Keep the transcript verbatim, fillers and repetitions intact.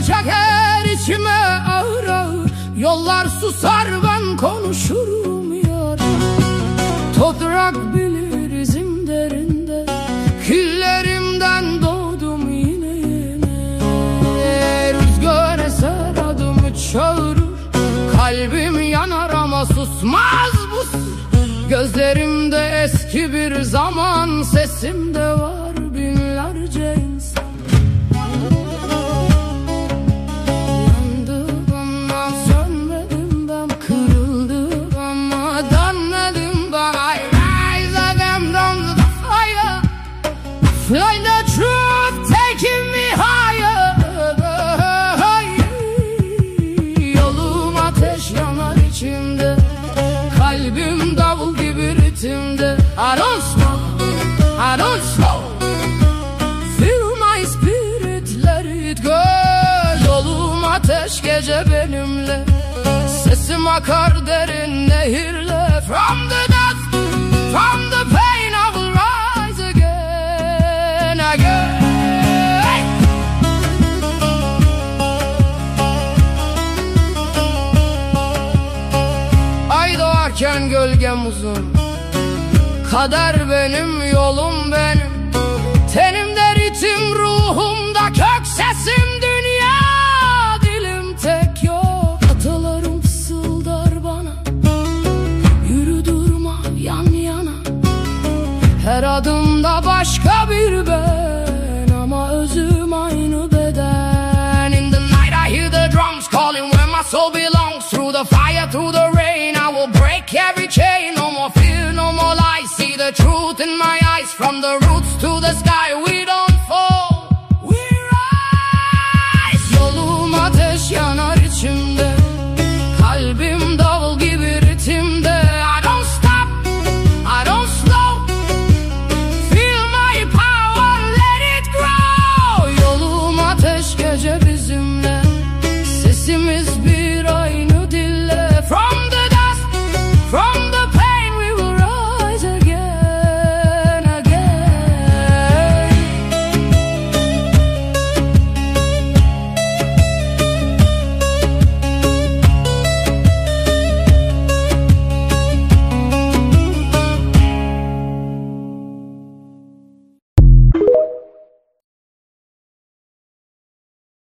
Acı çeker içime ağır ağır, yollar susar ben konuşurum yar. Toprak bilir izim derinde, küllerimden doğdum yine yine. Rüzgar eser adımı çağırır, kalbim yanar ama susmaz bu sır. Gözlerimde eski bir zaman, sesimde var binlerce insan. Yandım ama sönmedim ben, kırıldım ama dönmedim ben. I rise again from the fire, find the truth taking me higher. Yolum ateş yanar içimde, kalbim davul gibi ritimde. I don't smoke, I don't smoke, feel my spirit, let it go. Yolum ateş, gece benimle, sesim akar derin nehirle. From the dust, from the pain I will rise again, again. Ay doğarken gölgem uzun, kader benim, yolum benim. Tenimde ritim, ruhumda kök sesim, dünya dilim tek yok. Atalarım fısıldar bana, yürü durma yan yana. Her adımda başka bir ben, ama özüm aynı beden. In the night I hear the drums calling where my soul belongs. Through the fire, through the rain, I will break every chain. No more fear, no more lies, see the truth in my eyes. From the roots to the sky, we